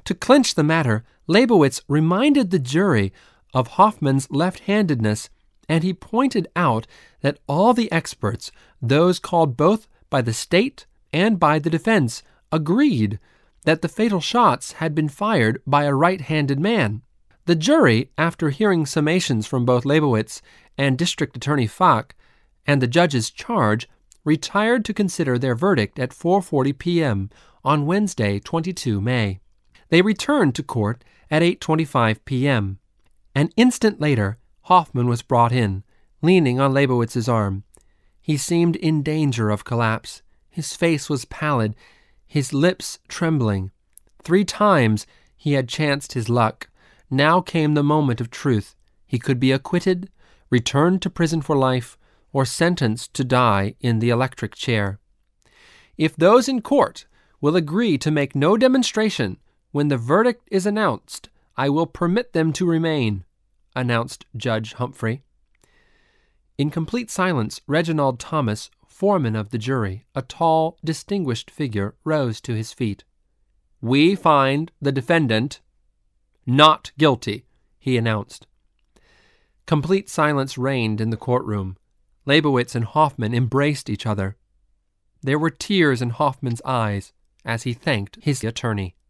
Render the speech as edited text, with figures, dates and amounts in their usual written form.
To clinch the matter, Leibowitz reminded the jury of Hoffman's left-handedness, and he pointed out that all the experts, those called both by the state and by the defense, agreed that the fatal shots had been fired by a right-handed man. The jury, after hearing summations from both Leibowitz and District Attorney Falk and the judge's charge, retired to consider their verdict at 4:40 p.m. on Wednesday, 22 May. They returned to court at 8:25 p.m. An instant later, Hoffman was brought in, leaning on Leibowitz's arm. He seemed in danger of collapse. His face was pallid, his lips trembling. 3 times he had chanced his luck. Now came the moment of truth. He could be acquitted, returned to prison for life, or sentenced to die in the electric chair. If those in court will agree to make no demonstration when the verdict is announced, I will permit them to remain, announced Judge Humphrey. In complete silence, Reginald Thomas, foreman of the jury, a tall, distinguished figure, rose to his feet. "We find the defendant not guilty," he announced. Complete silence reigned in the courtroom. Leibowitz and Hoffman embraced each other. There were tears in Hoffman's eyes as he thanked his attorney.